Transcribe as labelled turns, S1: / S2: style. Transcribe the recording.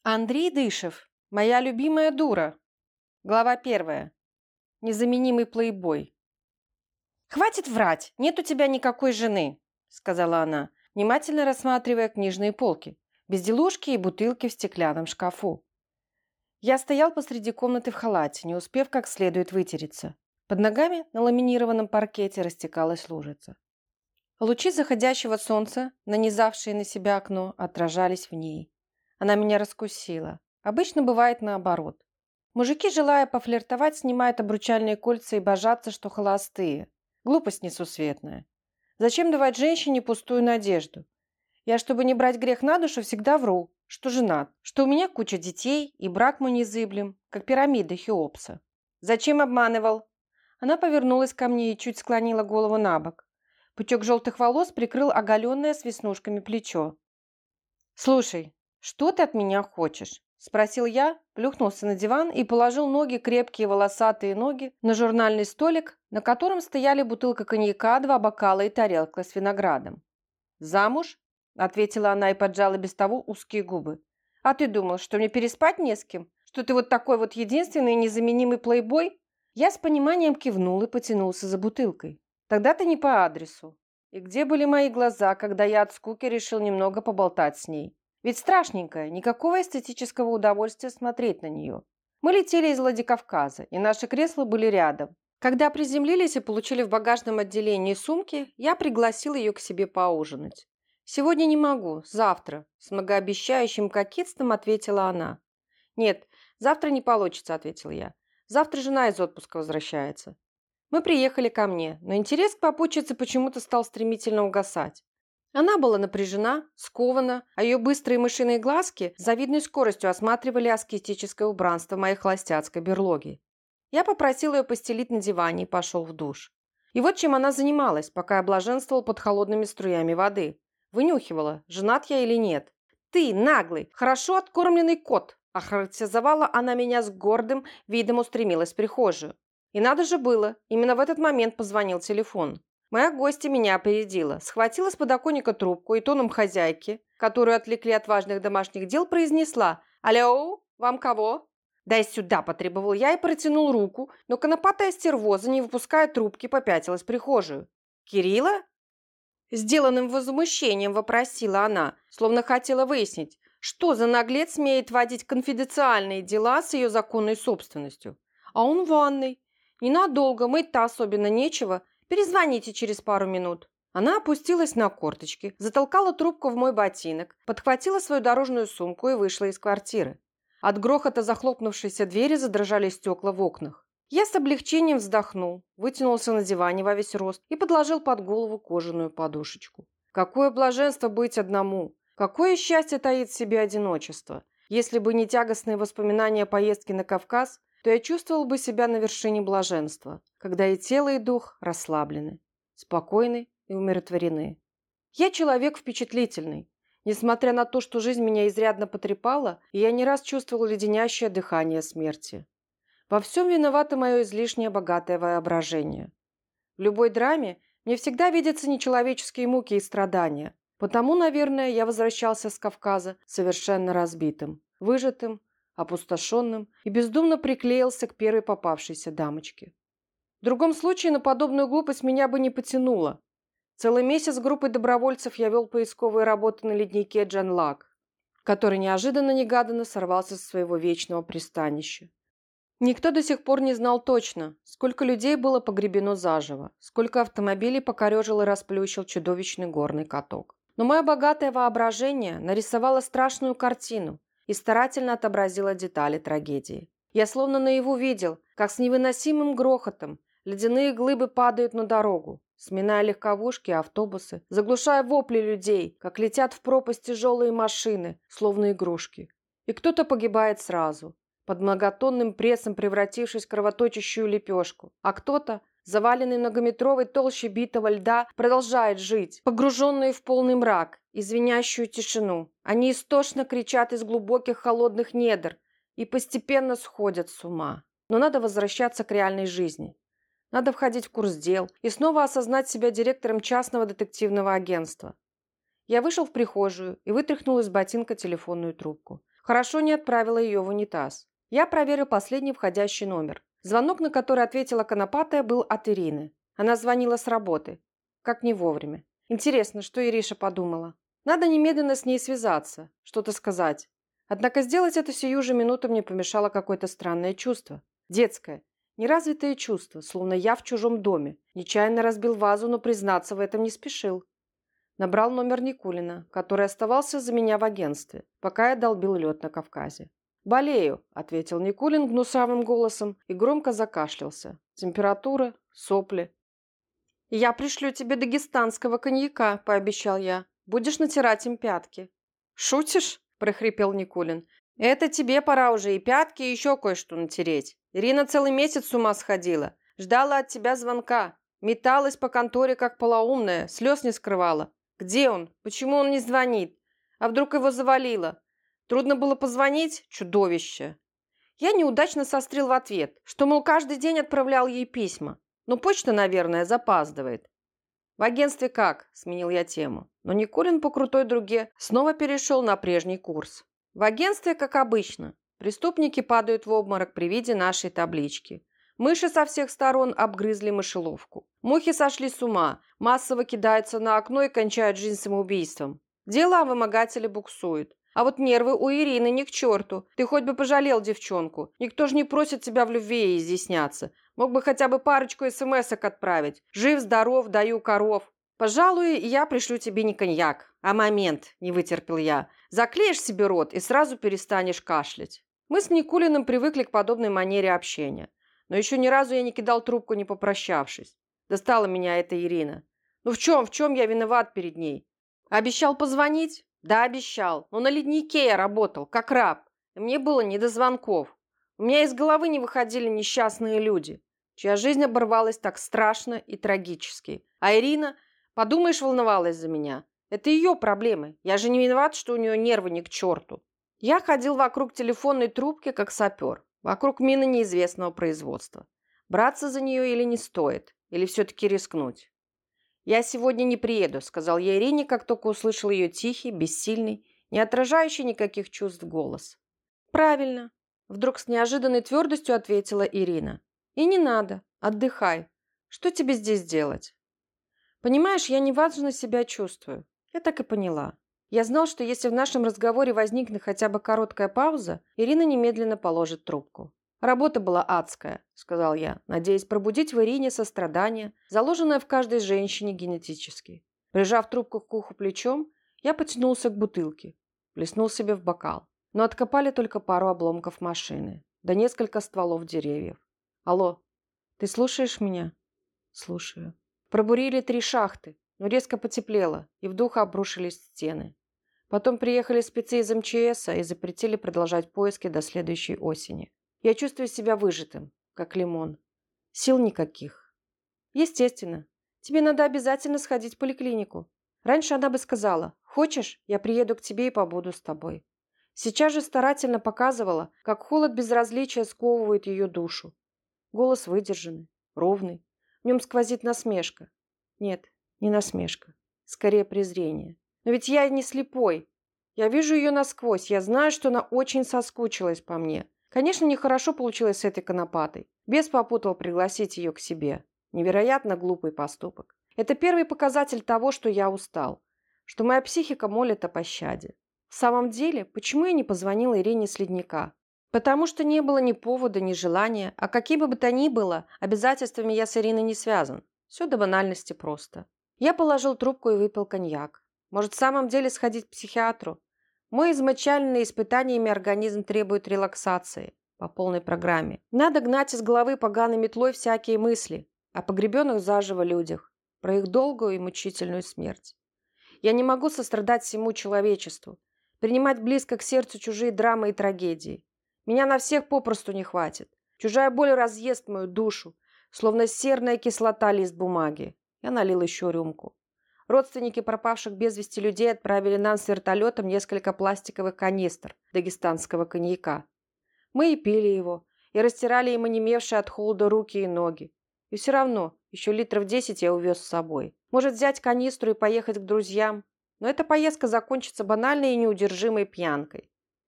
S1: Андрей Дышев. Моя любимая дура. Глава 1. Незаменимый плейбой. «Хватит врать, нет у тебя никакой жены», – сказала она, внимательно рассматривая книжные полки, безделушки и бутылки в стеклянном шкафу. Я стоял посреди комнаты в халате, не успев как следует вытереться. Под ногами на ламинированном паркете растекалась лужица. Лучи заходящего солнца, нанизавшие на себя окно, отражались в ней. Она меня раскусила. Обычно бывает наоборот. Мужики, желая пофлиртовать, снимают обручальные кольца и божатся, что холостые. Глупость несусветная. Зачем давать женщине пустую надежду? Я, чтобы не брать грех на душу, всегда вру, что женат, что у меня куча детей и брак мой незыблем, как пирамида Хеопса. Зачем обманывал? Она повернулась ко мне и чуть склонила голову на бок. Пучок желтых волос прикрыл оголенное с веснушками плечо. «Слушай, что ты от меня хочешь?» – спросил я, плюхнулся на диван и положил ноги, крепкие волосатые ноги, на журнальный столик, на котором стояли бутылка коньяка, 2 бокала и тарелка с виноградом. «Замуж?» – ответила она и поджала без того узкие губы. «А ты думал, что мне переспать не с кем? Что ты вот такой вот единственный и незаменимый плейбой?» Я с пониманием кивнул и потянулся за бутылкой. «Тогда ты не по адресу. И где были мои глаза, когда я от скуки решил немного поболтать с ней? Ведь страшненькая, никакого эстетического удовольствия смотреть на нее. Мы летели из Владикавказа, и наши кресла были рядом. Когда приземлились и получили в багажном отделении сумки, я пригласил ее к себе поужинать. «Сегодня не могу, завтра», – с многообещающим кокетством ответила она. «Нет, завтра не получится», – ответил я. «Завтра жена из отпуска возвращается». Мы приехали ко мне, но интерес к попутчице почему-то стал стремительно угасать. Она была напряжена, скована, а ее быстрые мышиные глазки с завидной скоростью осматривали аскетическое убранство моей холостяцкой берлоги. Я попросил ее постелить на диване и пошел в душ. И вот чем она занималась, пока я блаженствовал под холодными струями воды. Вынюхивала, женат я или нет. «Ты, наглый, хорошо откормленный кот!» Охарактеризовала она меня с гордым видом, устремилась в прихожую. И надо же было, именно в этот момент позвонил телефон. Моя гостья меня опередила, схватила с подоконника трубку и тоном хозяйки, которую отвлекли от важных домашних дел, произнесла: «Алло, вам кого?» «Дай сюда», – потребовал я и протянул руку, но конопатая стервоза, не выпуская трубки, попятилась в прихожую. «Кирилла?» Сделанным возмущением вопросила она, словно хотела выяснить, что за наглец смеет водить конфиденциальные дела с ее законной собственностью. А он в ванной. Ненадолго, мыть-то особенно нечего. Перезвоните через пару минут. Она опустилась на корточки, затолкала трубку в мой ботинок, подхватила свою дорожную сумку и вышла из квартиры. От грохота захлопнувшейся двери задрожали стекла в окнах. Я с облегчением вздохнул, вытянулся на диване во весь рост и подложил под голову кожаную подушечку. Какое блаженство быть одному! Какое счастье таит в себе одиночество! Если бы не тягостные воспоминания о поездке на Кавказ, то я чувствовал бы себя на вершине блаженства, когда и тело, и дух расслаблены, спокойны и умиротворены. Я человек впечатлительный. Несмотря на то, что жизнь меня изрядно потрепала, я не раз чувствовал леденящее дыхание смерти. Во всем виновато мое излишнее богатое воображение. В любой драме мне всегда видятся нечеловеческие муки и страдания. Потому, наверное, я возвращался с Кавказа совершенно разбитым, выжатым, опустошенным и бездумно приклеился к первой попавшейся дамочке. В другом случае на подобную глупость меня бы не потянуло. Целый месяц группой добровольцев я вел поисковые работы на леднике Джанлак, который неожиданно-негаданно сорвался со своего вечного пристанища. Никто до сих пор не знал точно, сколько людей было погребено заживо, сколько автомобилей покорежил и расплющил чудовищный горный каток. Но мое богатое воображение нарисовало страшную картину и старательно отобразило детали трагедии. Я словно наяву видел, как с невыносимым грохотом ледяные глыбы падают на дорогу, сминая легковушки и автобусы, заглушая вопли людей, как летят в пропасть тяжелые машины, словно игрушки. И кто-то погибает сразу, под многотонным прессом превратившись в кровоточащую лепешку, а кто-то, заваленный многометровой толщей битого льда, продолжает жить, погруженный в полный мрак и звенящую тишину. Они истошно кричат из глубоких холодных недр и постепенно сходят с ума. Но надо возвращаться к реальной жизни. Надо входить в курс дел и снова осознать себя директором частного детективного агентства. Я вышел в прихожую и вытряхнул из ботинка телефонную трубку. Хорошо не отправила ее в унитаз. Я проверил последний входящий номер. Звонок, на который ответила Конопатая, был от Ирины. Она звонила с работы. Как не вовремя. Интересно, что Ириша подумала. Надо немедленно с ней связаться, что-то сказать. Однако сделать это сию же минуту мне помешало какое-то странное чувство. Детское, неразвитое чувство, словно я в чужом доме. Нечаянно разбил вазу, но признаться в этом не спешил. Набрал номер Никулина, который оставался за меня в агентстве, пока я долбил лед на Кавказе. «Болею», – ответил Никулин гнусавым голосом и громко закашлялся. Температура, сопли. «Я пришлю тебе дагестанского коньяка», – пообещал я. «Будешь натирать им пятки». «Шутишь?» – прохрипел Никулин. «Это тебе пора уже и пятки, и еще кое-что натереть. Ирина целый месяц с ума сходила. Ждала от тебя звонка. Металась по конторе, как полоумная, слез не скрывала. Где он? Почему он не звонит? А вдруг его завалило? Трудно было позвонить? Чудовище!» Я неудачно сострил в ответ, что, мол, каждый день отправлял ей письма. Но почта, наверное, запаздывает. «В агентстве как?» – сменил я тему. Но Никулин по крутой дуге снова перешел на прежний курс. «В агентстве, как обычно. Преступники падают в обморок при виде нашей таблички. Мыши со всех сторон обгрызли мышеловку. Мухи сошли с ума, массово кидаются на окно и кончают жизнь самоубийством. Дела вымогатели буксуют. А вот нервы у Ирины ни к черту. Ты хоть бы пожалел девчонку. Никто же не просит тебя в любви изъясняться. Мог бы хотя бы парочку смс-ок отправить. Жив, здоров, даю коров. Пожалуй, я пришлю тебе не коньяк, а момент, не вытерпел я. Заклеишь себе рот и сразу перестанешь кашлять». Мы с Никулиным привыкли к подобной манере общения. Но еще ни разу я не кидал трубку, не попрощавшись. Достала меня эта Ирина. Ну в чем я виноват перед ней? Обещал позвонить? Да, обещал. Но на леднике я работал, как раб. И мне было не до звонков. У меня из головы не выходили несчастные люди, чья жизнь оборвалась так страшно и трагически. А Ирина, подумаешь, волновалась за меня. Это ее проблемы. Я же не виноват, что у нее нервы ни к черту. Я ходил вокруг телефонной трубки, как сапер. Вокруг мины неизвестного производства. Браться за нее или не стоит? Или все-таки рискнуть? «Я сегодня не приеду», – сказал я Ирине, как только услышал ее тихий, бессильный, не отражающий никаких чувств голос. «Правильно», – вдруг с неожиданной твердостью ответила Ирина. «И не надо. Отдыхай. Что тебе здесь делать?» «Понимаешь, я неважно себя чувствую». Я так и поняла. Я знал, что если в нашем разговоре возникнет хотя бы короткая пауза, Ирина немедленно положит трубку. «Работа была адская», – сказал я, надеясь пробудить в Ирине сострадание, заложенное в каждой женщине генетически. Прижав трубку к уху плечом, я потянулся к бутылке, плеснул себе в бокал. Но откопали только пару обломков машины, да несколько стволов деревьев. «Алло, ты слушаешь меня?» «Слушаю». Пробурили 3 шахты, но резко потеплело, и в дух обрушились стены. Потом приехали спецы из МЧС и запретили продолжать поиски до следующей осени. Я чувствую себя выжатым, как лимон. Сил никаких. Естественно. Тебе надо обязательно сходить в поликлинику. Раньше она бы сказала: «Хочешь, я приеду к тебе и побуду с тобой». Сейчас же старательно показывала, как холод безразличия сковывает ее душу. Голос выдержанный, ровный. В нем сквозит насмешка. Нет, не насмешка. Скорее презрение. Но ведь я не слепой. Я вижу ее насквозь. Я знаю, что она очень соскучилась по мне. Конечно, нехорошо получилось с этой Конопатой. Бес попутал пригласить ее к себе. Невероятно глупый поступок. Это первый показатель того, что я устал. Что моя психика молит о пощаде. В самом деле, почему я не позвонила Ирине с ледника? Потому что не было ни повода, ни желания, а какими бы то ни было, обязательствами я с Ириной не связан. Все до банальности просто. Я положил трубку и выпил коньяк. Может, в самом деле сходить к психиатру? Мой измочаленный испытаниями организм требует релаксации по полной программе. Надо гнать из головы поганой метлой всякие мысли о погребенных заживо людях, про их долгую и мучительную смерть. Я не могу сострадать всему человечеству, принимать близко к сердцу чужие драмы и трагедии. Меня на всех попросту не хватит. Чужая боль разъест мою душу, словно серная кислота лист бумаги. Я налил еще рюмку. Родственники пропавших без вести людей отправили нам с вертолетом несколько пластиковых канистр дагестанского коньяка. Мы и пили его, и растирали им онемевшие от холода руки и ноги. И все равно еще литров 10 я увез с собой. Может, взять канистру и поехать к друзьям? Но эта поездка закончится банальной и неудержимой пьянкой.